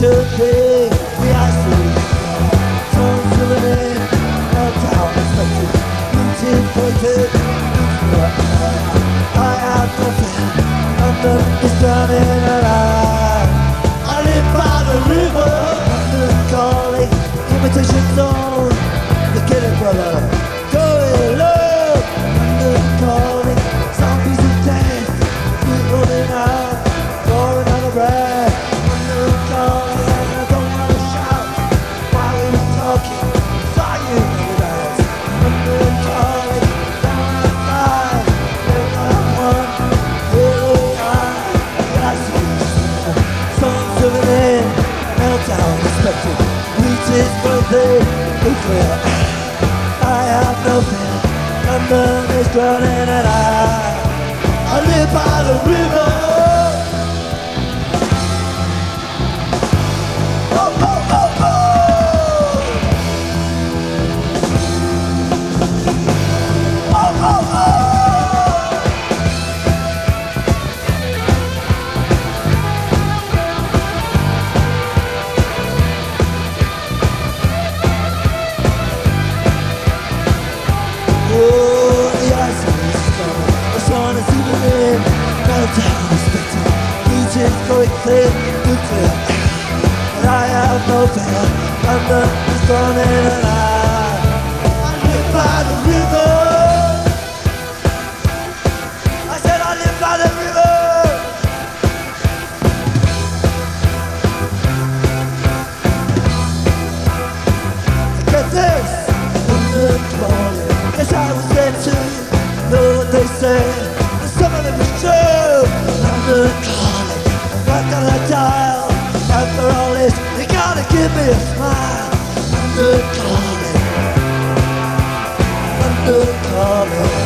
king, the ice songs of the name, meltdown expected, meeting pointed. I have nothing, London is drowning alive. I live by the river, London calling, imitation zone, the killing brother, going low. London calling, zombies of death, keep rolling out, roaring out of breath. London calling, and I don't want to shout while we were talking, saw you with us. London calling, down outside, we're not one, here we are. Yes, songs of an end, meltdown expected, reaches birthday, nuclear. I have no fear, London is drowning and I live by the river. Oh, oh, oh, oh. Oh, oh, oh. Oh, the ice is gone, the sun is even in, meltdown expected, regions going clear, nuclear. But I have no fear, London is drowning and I live by the river. I said I live by the river. Get this, London calling. Yes, I was there too, know what they say, and some of it was true. London calling, back on the dial, after all this, you gotta give me a smile. London calling, London calling.